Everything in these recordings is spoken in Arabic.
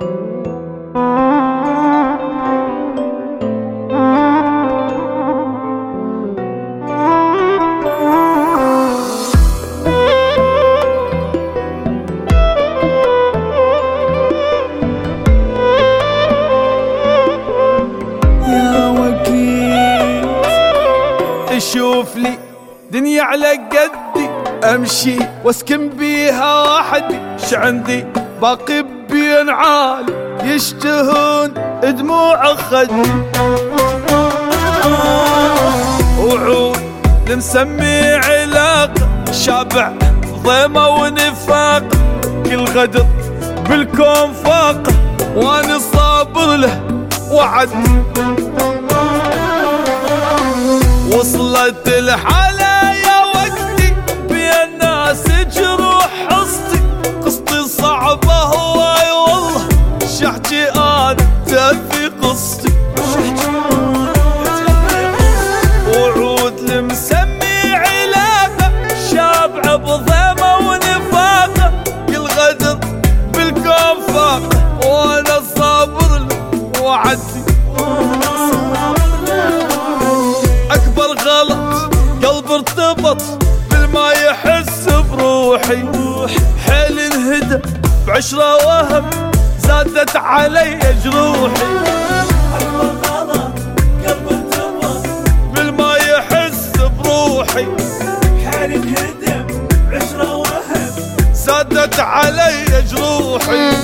شوف لي دنيا على قدي امشي واسكن بيها وحدي، شعندي باقي بين عالي يشتهون دموع خدي، وعود لمسمي علاقة شابع ضيمة ونفاق، كل غدر بالكون فاقه وانا صابر له وعد. وصلت الحالة يا وقتي بين ناس جروح قصتي صعبة هواي والله شحكي انا تفي قصتي، وعود لمسمي علاقة شابعة بضيمة ونفاقة، كل غدر بالكون فاقه وانا صابر وعدي. قلب ارتبط بالما يحس بروحي، حيل انهدى بعشرة وهم زادت علي جروحي. قلب ارتبط بالما يحس بروحي، حيل انهدى بعشرة وهم زادت علي جروحي.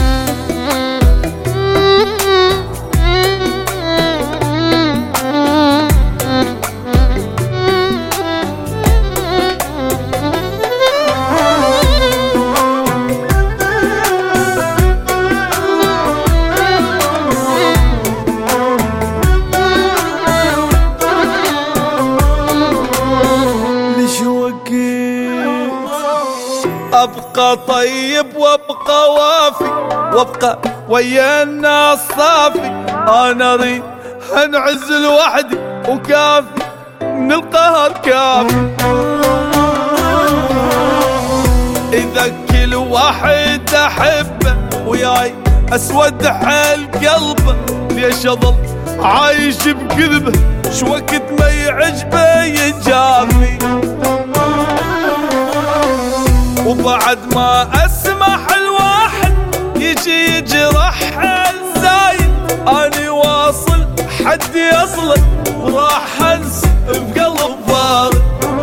ابقى طيب وابقى وافي وابقى ويا الناس صافي، انا اريد انعزل وحدي وكافي من القهر كافي. اذا كل واحد احبه وياي اسود حال قلبه، ليش اظل عايش بكذبه شو وقت ما يعجبه يجافي. وبعد ما اسمح الواحد يجي يجرح الزايد، اني واصل حدي اصلا وراح انسى بقلب بارد.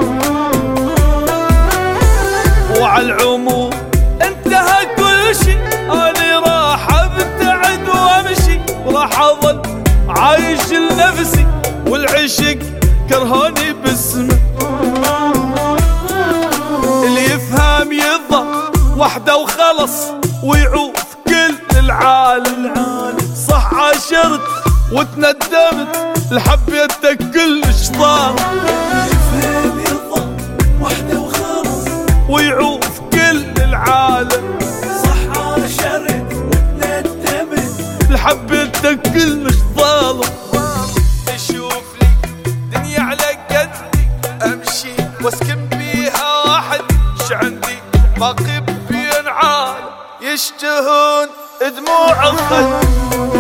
وعلى العموم انتهى كل شي، اني راح ابتعد وامشي، وراح اظل عايش لنفسي والعشق كرهوني باسمه. اللي يفهم يضل وحده وخلص ويعوف كل العالم، صح عاشرت وتندمت لحبيتك كلش طال. يفهم يضل وحده وخلص ويعوف كل العالم، صح عاشرت وتندمت لحبيتك كلش ظالم. شوف لي دنيا على قدي امشي واسكن بيها وحدي، شعندي باقي بين عالم يشتهون دموع الخد.